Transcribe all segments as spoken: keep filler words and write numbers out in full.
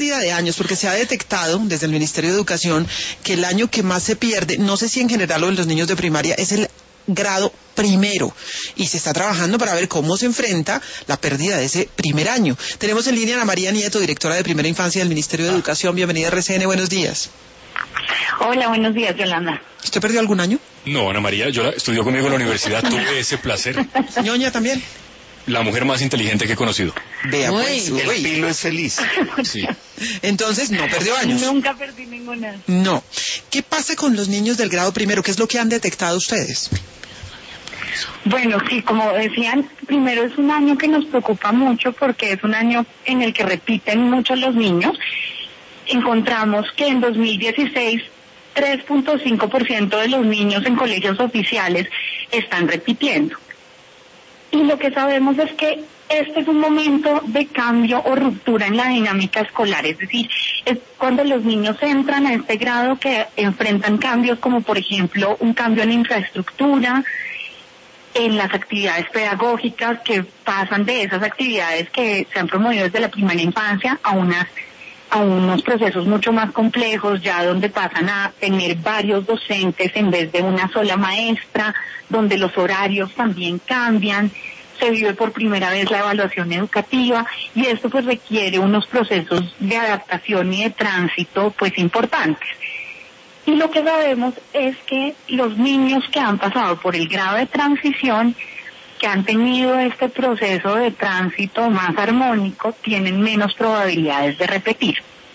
de años, porque se ha detectado desde el Ministerio de Educación que el año que más se pierde, no sé si en general o en los niños de primaria, es el grado primero, y se está trabajando para ver cómo se enfrenta la pérdida de ese primer año. Tenemos en línea a Ana María Nieto, directora de Primera Infancia del Ministerio de Educación. Bienvenida a R C N, buenos días. Hola, buenos días, Yolanda. ¿Usted perdió algún año? No, Ana María, yo la, estudió conmigo en la universidad, tuve ese placer. ¿Ñoña también? La mujer más inteligente que he conocido. Vea, pues, uy, el pilo es feliz. Sí. Entonces, no perdió años. Nunca perdí ninguna. No. ¿Qué pasa con los niños del grado primero? ¿Qué es lo que han detectado ustedes? Bueno, sí, como decían, primero es un año que nos preocupa mucho porque es un año en el que repiten mucho los niños. Encontramos que en dos mil dieciséis, tres punto cinco por ciento de los niños en colegios oficiales están repitiendo. Y lo que sabemos es que este es un momento de cambio o ruptura en la dinámica escolar, es decir, es cuando los niños entran a este grado que enfrentan cambios como, por ejemplo, un cambio en la infraestructura, en las actividades pedagógicas, que pasan de esas actividades que se han promovido desde la primera infancia a unas a unos procesos mucho más complejos, ya donde pasan a tener varios docentes en vez de una sola maestra, donde los horarios también cambian, se vive por primera vez la evaluación educativa, y esto pues requiere unos procesos de adaptación y de tránsito pues importantes. Y lo que sabemos es que los niños que han pasado por el grado de transición, que han tenido este proceso de tránsito más armónico, tienen menos probabilidades de repetir.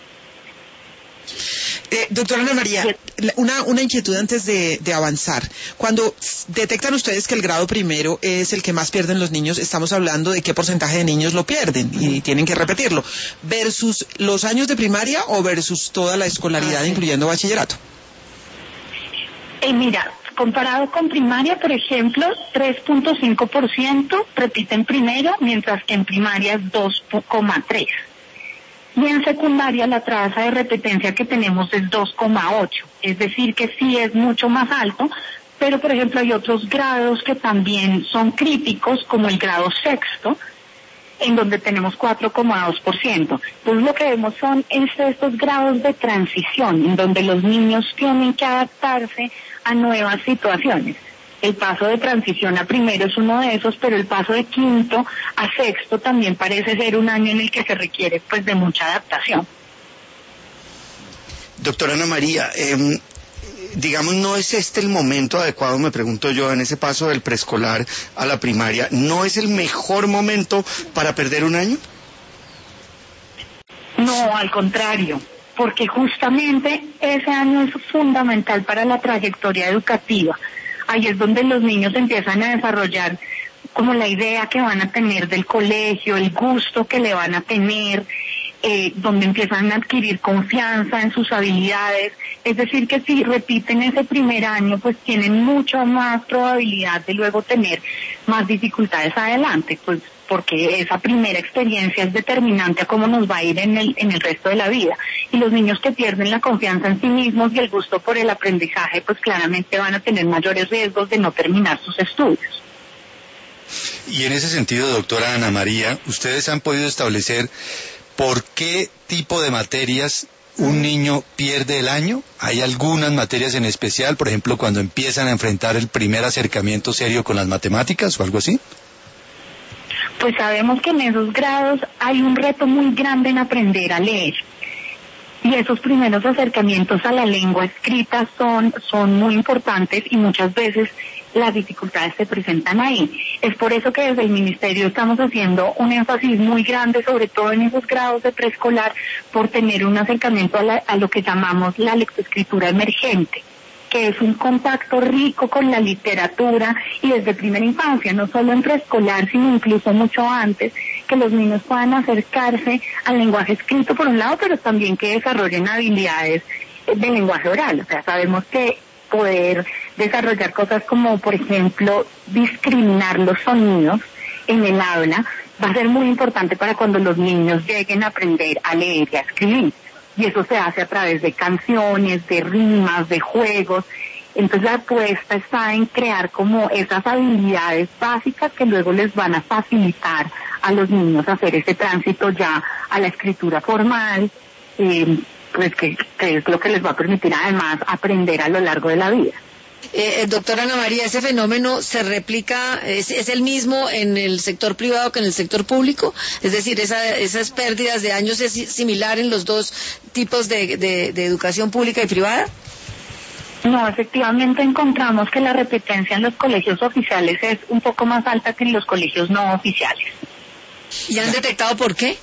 Eh, doctora Ana María, una, una inquietud antes de, de avanzar. Cuando detectan ustedes que el grado primero es el que más pierden los niños, estamos hablando de qué porcentaje de niños lo pierden y tienen que repetirlo, versus los años de primaria o versus toda la escolaridad, incluyendo bachillerato. Eh, mira, comparado con primaria, por ejemplo, tres punto cinco por ciento repiten primero, mientras que en primaria es dos coma tres por ciento. Y en secundaria la tasa de repetencia que tenemos es dos coma ocho, es decir que sí es mucho más alto, pero por ejemplo hay otros grados que también son críticos, como el grado sexto, en donde tenemos cuatro coma dos por ciento. Entonces lo que vemos son estos grados de transición, en donde los niños tienen que adaptarse a nuevas situaciones. El paso de transición a primero es uno de esos, pero el paso de quinto a sexto también parece ser un año en el que se requiere pues de mucha adaptación. Doctora Ana María, eh, digamos, ¿no es este el momento adecuado, me pregunto yo, en ese paso del preescolar a la primaria? ¿No es el mejor momento para perder un año? No, al contrario, porque justamente ese año es fundamental para la trayectoria educativa. Ahí es donde los niños empiezan a desarrollar como la idea que van a tener del colegio, el gusto que le van a tener, eh, donde empiezan a adquirir confianza en sus habilidades. Es decir, que si repiten ese primer año, pues tienen mucha más probabilidad de luego tener más dificultades adelante, pues porque esa primera experiencia es determinante a cómo nos va a ir en el, en el resto de la vida. Y los niños que pierden la confianza en sí mismos y el gusto por el aprendizaje, pues claramente van a tener mayores riesgos de no terminar sus estudios. Y en ese sentido, doctora Ana María, ¿ustedes han podido establecer por qué tipo de materias un niño pierde el año? ¿Hay algunas materias en especial, por ejemplo, cuando empiezan a enfrentar el primer acercamiento serio con las matemáticas o algo así? Pues sabemos que en esos grados hay un reto muy grande en aprender a leer. Y esos primeros acercamientos a la lengua escrita son, son muy importantes, y muchas veces las dificultades se presentan ahí. Es por eso que desde el Ministerio estamos haciendo un énfasis muy grande, sobre todo en esos grados de preescolar, por tener un acercamiento a, la, a lo que llamamos la lectoescritura emergente, que es un contacto rico con la literatura, y desde primera infancia, no solo en preescolar, sino incluso mucho antes, que los niños puedan acercarse al lenguaje escrito por un lado, pero también que desarrollen habilidades de lenguaje oral. O sea, sabemos que poder desarrollar cosas como, por ejemplo, discriminar los sonidos en el habla va a ser muy importante para cuando los niños lleguen a aprender a leer y a escribir. Y eso se hace a través de canciones, de rimas, de juegos. Entonces la apuesta está en crear como esas habilidades básicas que luego les van a facilitar a los niños hacer ese tránsito ya a la escritura formal eh, pues que, que es lo que les va a permitir además aprender a lo largo de la vida. Eh, doctora Ana María, ¿ese fenómeno se replica, es, es el mismo en el sector privado que en el sector público? Es decir, esa, esas pérdidas de años es similar en los dos tipos de, de, de educación pública y privada. No, efectivamente encontramos que la repetencia en los colegios oficiales es un poco más alta que en los colegios no oficiales. ¿Y han detectado por qué?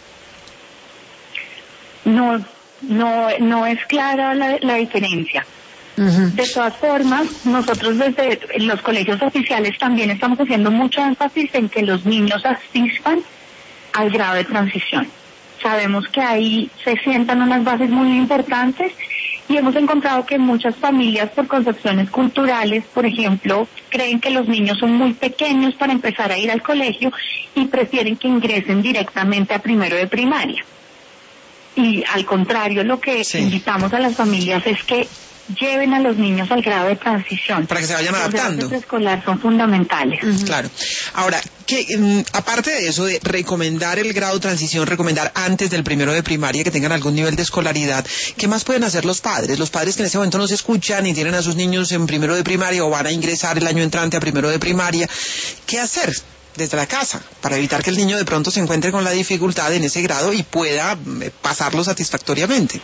No, no, no es clara la, la diferencia. Uh-huh. De todas formas, nosotros desde los colegios oficiales también estamos haciendo mucho énfasis en que los niños asistan al grado de transición. Sabemos que ahí se sientan unas bases muy importantes y hemos encontrado que muchas familias, por concepciones culturales, por ejemplo, creen que los niños son muy pequeños para empezar a ir al colegio y prefieren que ingresen directamente a primero de primaria. Y al contrario, lo que sí. invitamos a las familias es que lleven a los niños al grado de transición. Para que se vayan adaptando. Los grados escolar son fundamentales. Uh-huh. Claro. Ahora, que um, aparte de eso, de recomendar el grado de transición, recomendar antes del primero de primaria que tengan algún nivel de escolaridad, ¿qué más pueden hacer los padres? Los padres que en ese momento no se escuchan y tienen a sus niños en primero de primaria o van a ingresar el año entrante a primero de primaria, ¿qué hacer desde la casa para evitar que el niño de pronto se encuentre con la dificultad en ese grado y pueda eh, pasarlo satisfactoriamente?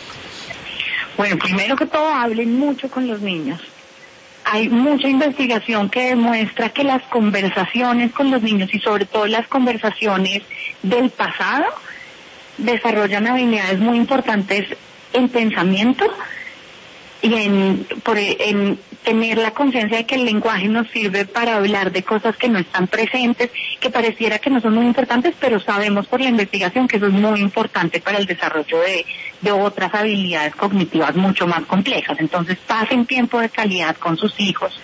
Bueno, primero que todo, hablen mucho con los niños. Hay mucha investigación que demuestra que las conversaciones con los niños y sobre todo las conversaciones del pasado desarrollan habilidades muy importantes en pensamiento y en, por, en tener la conciencia de que el lenguaje nos sirve para hablar de cosas que no están presentes, que pareciera que no son muy importantes, pero sabemos por la investigación que eso es muy importante para el desarrollo de, de otras habilidades cognitivas mucho más complejas. Entonces, pasen tiempo de calidad con sus hijos.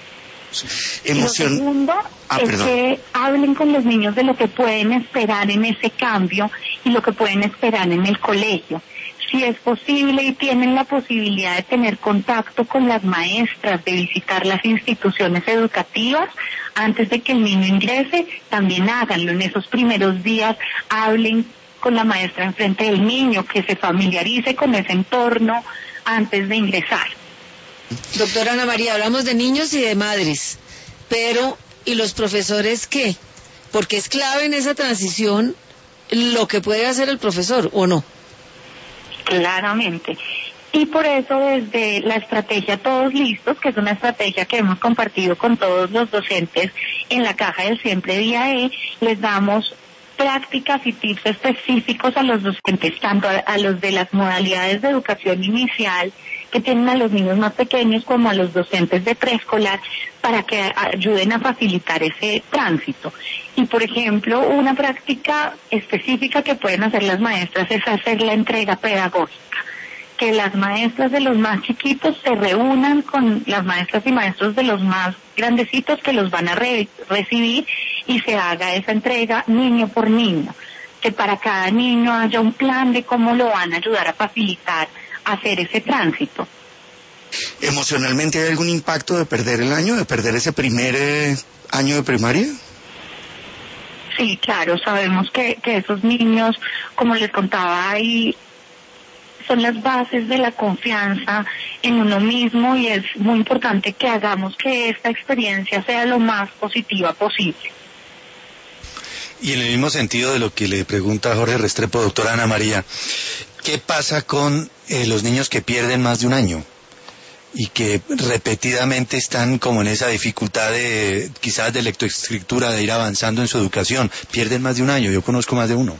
Emoción. Lo segundo ah, es perdón. que hablen con los niños de lo que pueden esperar en ese cambio y lo que pueden esperar en el colegio. Si es posible y tienen la posibilidad de tener contacto con las maestras, de visitar las instituciones educativas antes de que el niño ingrese, también háganlo. En esos primeros días hablen con la maestra enfrente del niño, que se familiarice con ese entorno antes de ingresar. Doctora Ana María, hablamos de niños y de madres, pero ¿y los profesores qué? Porque es clave en esa transición lo que puede hacer el profesor, ¿o no? Claramente. Y por eso desde la estrategia Todos Listos, que es una estrategia que hemos compartido con todos los docentes en la caja del Siempre Día E, les damos prácticas y tips específicos a los docentes, tanto a, a los de las modalidades de educación inicial que tienen a los niños más pequeños como a los docentes de preescolar, para que ayuden a facilitar ese tránsito. Y por ejemplo, una práctica específica que pueden hacer las maestras es hacer la entrega pedagógica, que las maestras de los más chiquitos se reúnan con las maestras y maestros de los más grandecitos que los van a re- recibir y se haga esa entrega niño por niño, que para cada niño haya un plan de cómo lo van a ayudar a facilitar hacer ese tránsito. ¿Emocionalmente hay algún impacto de perder el año, de perder ese primer eh, año de primaria? Sí, claro, sabemos que, que esos niños, como les contaba ahí, son las bases de la confianza en uno mismo y es muy importante que hagamos que esta experiencia sea lo más positiva posible. Y en el mismo sentido de lo que le pregunta Jorge Restrepo, doctora Ana María, ¿qué pasa con eh, los niños que pierden más de un año y que repetidamente están como en esa dificultad de quizás de lectoescritura, de ir avanzando en su educación? Pierden más de un año, yo conozco más de uno.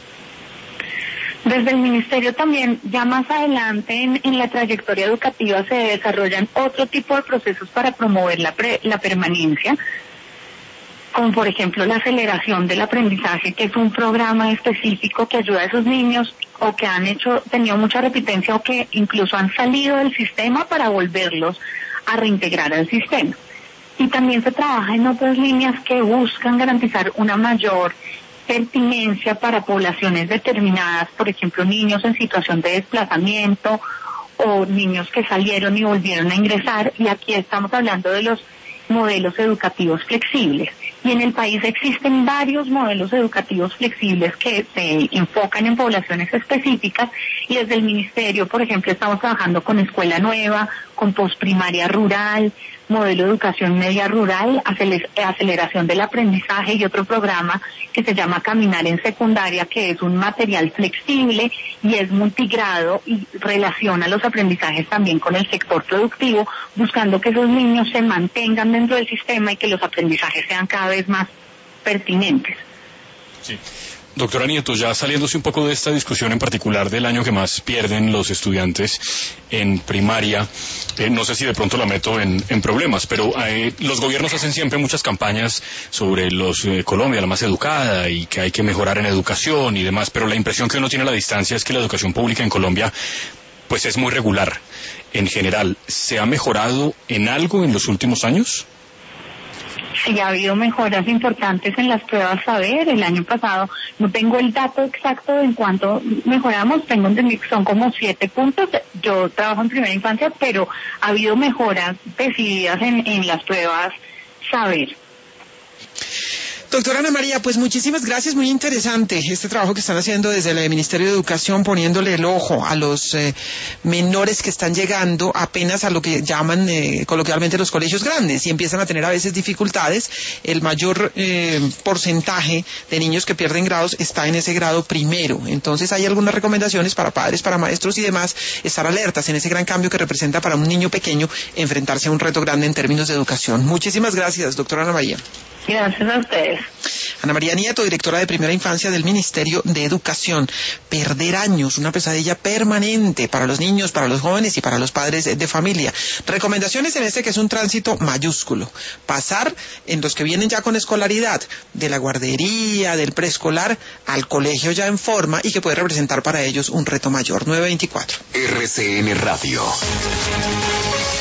Desde el Ministerio también, ya más adelante en, en la trayectoria educativa se desarrollan otro tipo de procesos para promover la, pre, la permanencia, como por ejemplo la aceleración del aprendizaje, que es un programa específico que ayuda a esos niños o que han hecho, tenido mucha repitencia o que incluso han salido del sistema para volverlos a reintegrar al sistema. Y también se trabaja en otras líneas que buscan garantizar una mayor pertinencia para poblaciones determinadas, por ejemplo niños en situación de desplazamiento o niños que salieron y volvieron a ingresar, y aquí estamos hablando de los modelos educativos flexibles. Y en el país existen varios modelos educativos flexibles que se enfocan en poblaciones específicas y desde el Ministerio, por ejemplo, estamos trabajando con Escuela Nueva, con Postprimaria Rural, Modelo de Educación Media Rural, aceler- Aceleración del Aprendizaje y otro programa que se llama Caminar en Secundaria, que es un material flexible y es multigrado y relaciona los aprendizajes también con el sector productivo, buscando que esos niños se mantengan dentro del sistema y que los aprendizajes sean cada vez más pertinentes. Sí. Doctora Nieto, ya saliéndose un poco de esta discusión en particular del año que más pierden los estudiantes en primaria, eh, no sé si de pronto la meto en, en problemas, pero eh, los gobiernos hacen siempre muchas campañas sobre los eh, Colombia, la más educada, y que hay que mejorar en educación y demás, pero la impresión que uno tiene a la distancia es que la educación pública en Colombia pues es muy regular en general. ¿Se ha mejorado en algo en los últimos años? Sí, ha habido mejoras importantes en las pruebas saber. El año pasado, no tengo el dato exacto de en cuánto mejoramos, tengo entendido que son como siete puntos. Yo trabajo en primera infancia, pero ha habido mejoras decididas en, en las pruebas saber. Doctora Ana María, pues muchísimas gracias, muy interesante este trabajo que están haciendo desde el Ministerio de Educación, poniéndole el ojo a los eh, menores que están llegando apenas a lo que llaman eh, coloquialmente los colegios grandes y empiezan a tener a veces dificultades. El mayor eh, porcentaje de niños que pierden grados está en ese grado primero. Entonces hay algunas recomendaciones para padres, para maestros y demás, estar alertas en ese gran cambio que representa para un niño pequeño enfrentarse a un reto grande en términos de educación. Muchísimas gracias, doctora Ana María. Gracias a ustedes. Ana María Nieto, directora de Primera Infancia del Ministerio de Educación. Perder años, una pesadilla permanente para los niños, para los jóvenes y para los padres de familia. Recomendaciones en este que es un tránsito mayúsculo. Pasar en los que vienen ya con escolaridad, de la guardería, del preescolar, al colegio ya en forma y que puede representar para ellos un reto mayor. nueve veinticuatro. R C N Radio.